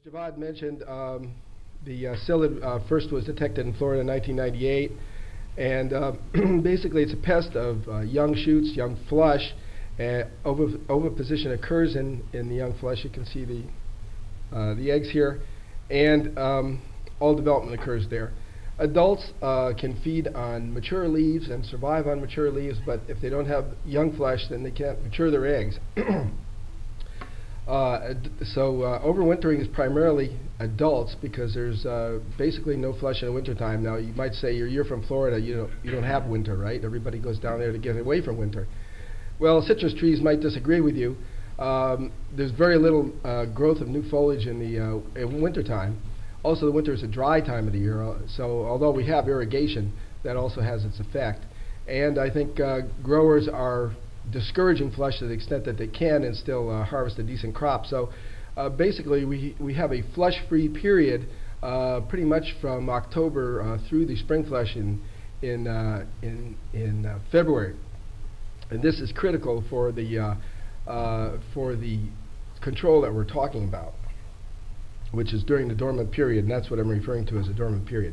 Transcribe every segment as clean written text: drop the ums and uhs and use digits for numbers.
Javad mentioned the psyllid first was detected in Florida in 1998, and basically it's a pest of young shoots, young flush. Oviposition occurs in the young flush. You can see the eggs here, and all development occurs there. Adults can feed on mature leaves and survive on mature leaves, but if they don't have young flesh, then they can't mature their eggs. Overwintering is primarily adults because there's basically no flush in the wintertime. Now, you might say you're from Florida, you don't have winter, right? Everybody goes down there to get away from winter. Well, citrus trees might disagree with you. There's very little growth of new foliage in the wintertime. Also, the winter is a dry time of the year, so although we have irrigation, that also has its effect. And I think growers are discouraging flush to the extent that they can and still harvest a decent crop. So basically, we have a flush-free period pretty much from October through the spring flush in February, and this is critical for the control that we're talking about, which is during the dormant period, and that's what I'm referring to as a dormant period.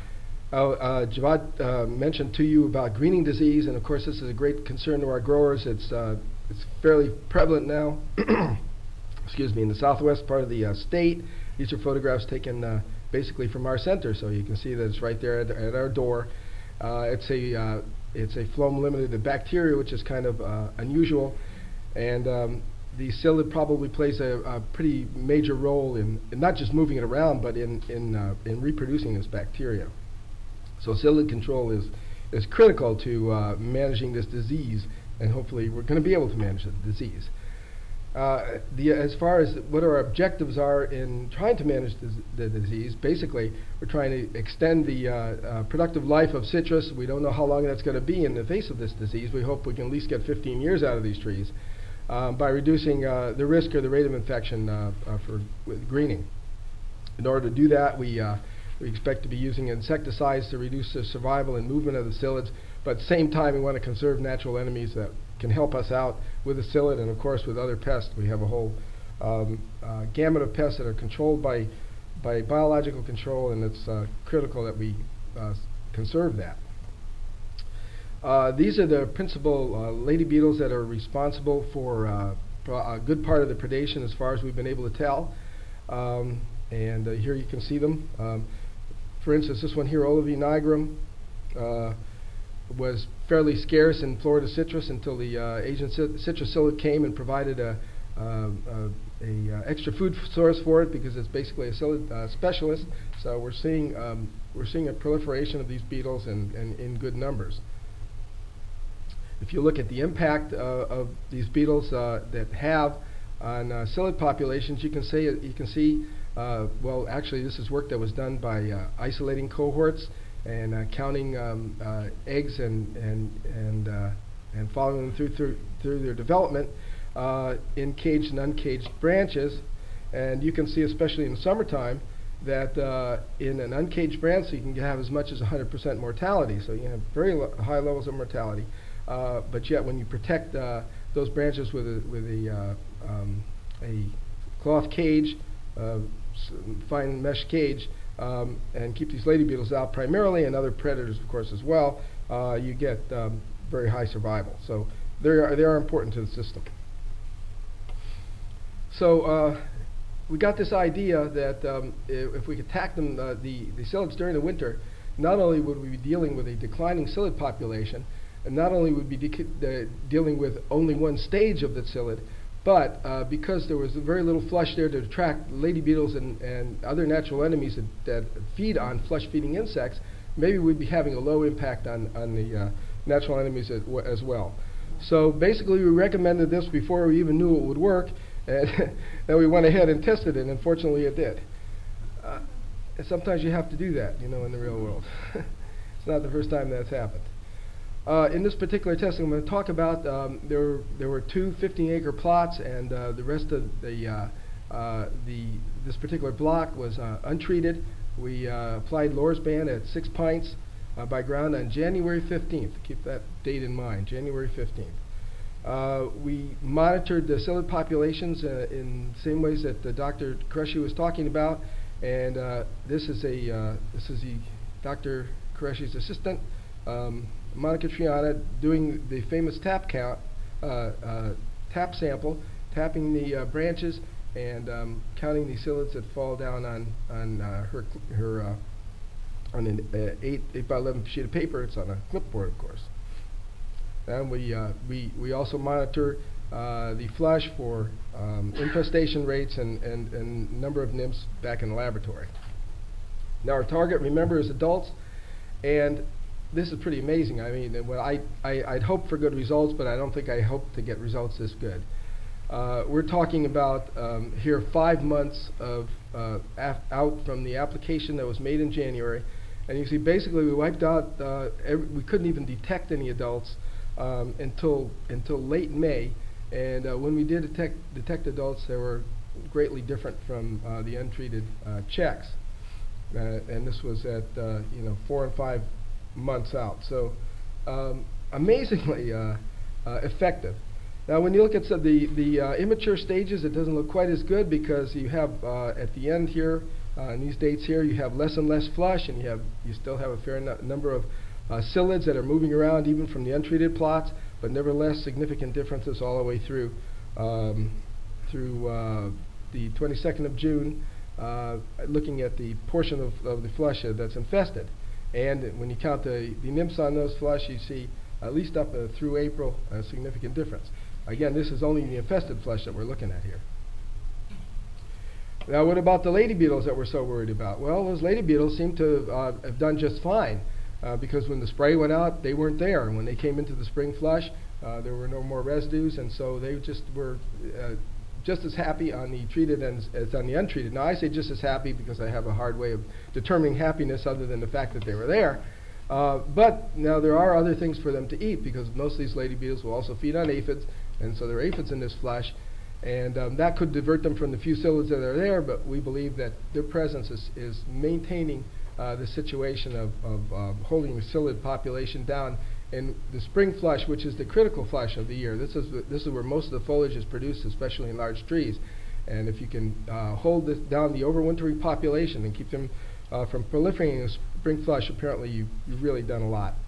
Javad mentioned to you about greening disease, and of course this is a great concern to our growers. It's fairly prevalent now excuse me, in the southwest part of the state. These are photographs taken basically from our center, so you can see that it's right there at our door. It's a phloem limited bacteria, which is kind of unusual, and the psyllid probably plays a pretty major role in not just moving it around, but in reproducing this bacteria. So psyllid control is critical to managing this disease, and hopefully we're going to be able to manage the disease. As far as what our objectives are in trying to manage the disease, basically we're trying to extend the productive life of citrus. We don't know how long that's going to be in the face of this disease. We hope we can at least get 15 years out of these trees by reducing the risk or the rate of infection with greening. In order to do that, we expect to be using insecticides to reduce the survival and movement of the psyllids, but at the same time we want to conserve natural enemies that can help us out with the psyllid and of course with other pests. We have a whole gamut of pests that are controlled by biological control, and it's critical that we conserve that. These are the principal lady beetles that are responsible for a good part of the predation as far as we've been able to tell. And here you can see them. For instance, this one here, Olivia nigrum, was fairly scarce in Florida citrus until the Asian citrus psyllid came and provided a extra food source for it, because it's basically a psyllid specialist. So we're seeing a proliferation of these beetles and in good numbers. If you look at the impact of these beetles that have on psyllid populations, you can see. Well, actually, this is work that was done by isolating cohorts and counting eggs and following them through their development in caged and uncaged branches. And you can see, especially in the summertime, that in an uncaged branch you can have as much as 100% mortality. So you have very high levels of mortality. But yet, when you protect those branches with a cloth cage, fine mesh cage, and keep these lady beetles out primarily, and other predators of course as well, you get very high survival. So they are important to the system. So we got this idea that if we attack them, the psyllids during the winter, not only would we be dealing with a declining psyllid population, and not only would we be dealing with only one stage of the psyllid, but because there was very little flush there to attract lady beetles and other natural enemies that feed on flush-feeding insects, maybe we'd be having a low impact on the natural enemies as well. So basically, we recommended this before we even knew it would work, and then we went ahead and tested it, and unfortunately it did. And sometimes you have to do that, in the real world. It's not the first time that's happened. In this particular testing I'm going to talk about, there were two 15-acre plots, and the rest of this particular block was untreated. We applied Lorsban at 6 pints by ground on January 15th. Keep that date in mind, January 15th. We monitored the psyllid populations in the same ways that Dr. Qureshi was talking about, and this is Dr. Qureshi's assistant, Monica Triana, doing the famous tap count, tap sample, tapping the branches and counting the psyllids that fall down on an 8 by 11 sheet of paper. It's on a clipboard, of course. And we also monitor the flush for infestation rates and number of nymphs back in the laboratory. Now our target, remember, is adults, and this is pretty amazing. I mean, I'd hope for good results, but I don't think I hope to get results this good. We're talking about here 5 months of out from the application that was made in January, and you see basically we wiped out. We couldn't even detect any adults until late May, and when we did detect adults, they were greatly different from the untreated checks, and this was at 4 and 5 months out. So amazingly effective. Now, when you look at the immature stages, it doesn't look quite as good because you have at the end here, in these dates here, you have less and less flush, and you still have a fair number of psyllids that are moving around even from the untreated plots, but nevertheless significant differences all the way through the 22nd of June, looking at the portion of the flush that's infested. And when you count the nymphs on those flush, you see at least up through April a significant difference. Again, this is only the infested flush that we're looking at here. Now, what about the lady beetles that we're so worried about? Well, those lady beetles seem to have done just fine because when the spray went out, they weren't there. And when they came into the spring flush, there were no more residues, and so they just were just as happy on the treated as on the untreated. Now, I say just as happy because I have a hard way of determining happiness other than the fact that they were there. But now there are other things for them to eat because most of these lady beetles will also feed on aphids, and so there are aphids in this flush, and that could divert them from the few psyllids that are there, but we believe that their presence is maintaining the situation of holding the psyllid population down. And the spring flush, which is the critical flush of the year, this is where most of the foliage is produced, especially in large trees. And if you can hold down the overwintering population and keep them from proliferating in the spring flush, apparently you've really done a lot.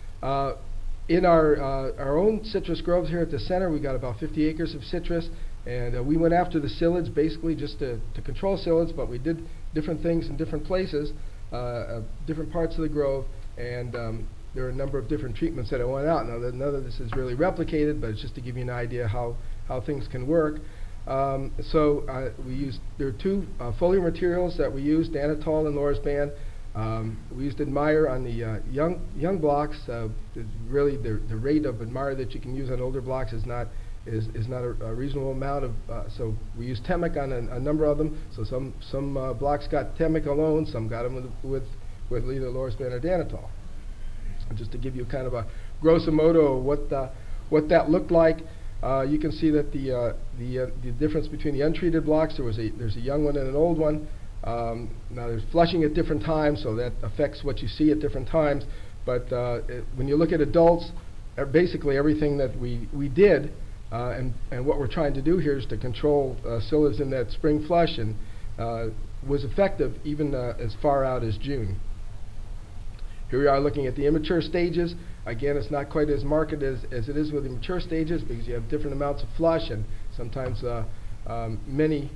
In our own citrus groves here at the center, we got about 50 acres of citrus, and we went after the psyllids basically just to control psyllids, but we did different things in different places, different parts of the grove, and there are a number of different treatments that I went out. Now, none of this is really replicated, but it's just to give you an idea how things can work. There are two foliar materials that we used, Danitol and Lorsban. We used Admire on the young blocks. Really, the rate of Admire that you can use on older blocks is not a reasonable amount of. So we used Temic on a number of them. So some blocks got Temic alone, some got them with either Lorsban or Danitol. Just to give you kind of a grosso modo of what that looked like. You can see that the difference between the untreated blocks, there's a young one and an old one. Now there's flushing at different times, so that affects what you see at different times. But when you look at adults, basically everything that we did and what we're trying to do here is to control psyllids in that spring flush, and was effective even as far out as June. Here we are looking at the immature stages. Again, it's not quite as marked as it is with the mature stages because you have different amounts of flush and sometimes many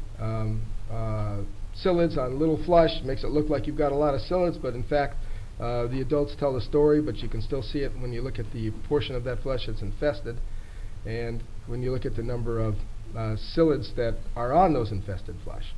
psyllids on little flush. Makes it look like you've got a lot of psyllids, but in fact the adults tell the story, but you can still see it when you look at the portion of that flush that's infested and when you look at the number of psyllids that are on those infested flush.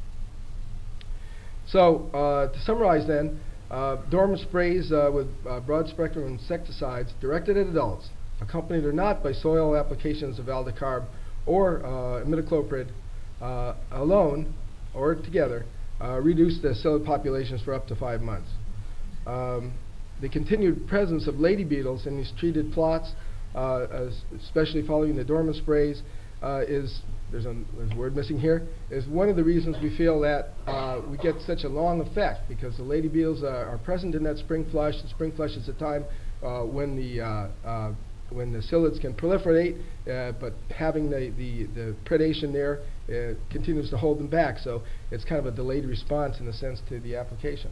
So to summarize then, dormant sprays with broad-spectrum insecticides directed at adults, accompanied or not by soil applications of aldicarb or imidacloprid alone or together, reduce the psyllid populations for up to 5 months. The continued presence of lady beetles in these treated plots, especially following the dormant sprays, there's a word missing here, is one of the reasons we feel that we get such a long effect, because the lady beetles are present in that spring flush. The spring flush is the time when the when the psyllids can proliferate, but having the predation there continues to hold them back. So it's kind of a delayed response in a sense to the application.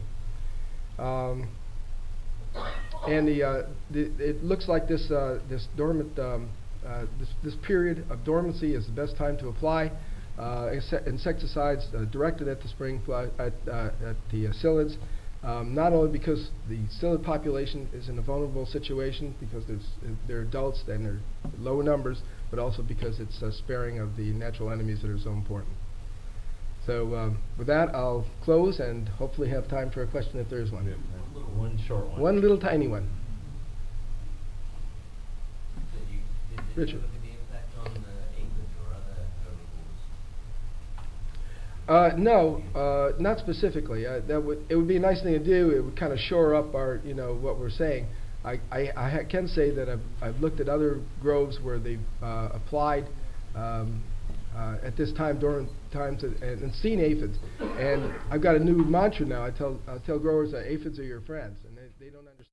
And it looks like this dormant this period of dormancy is the best time to apply insecticides directed at the spring fly, at the psyllids. Not only because the psyllid population is in a vulnerable situation because they're adults and they're low numbers, but also because it's sparing of the natural enemies that are so important. So with that, I'll close and hopefully have time for a question if there is one. One short one. One little tiny one. Did Richard. you look at the impact on the aphids or other herbivores? No, not specifically. It would be a nice thing to do. It would kind of shore up our, what we're saying. I can say that I've looked at other groves where they've applied at this time during times and seen aphids. And I've got a new mantra now. I'll tell growers that aphids are your friends, and they don't understand.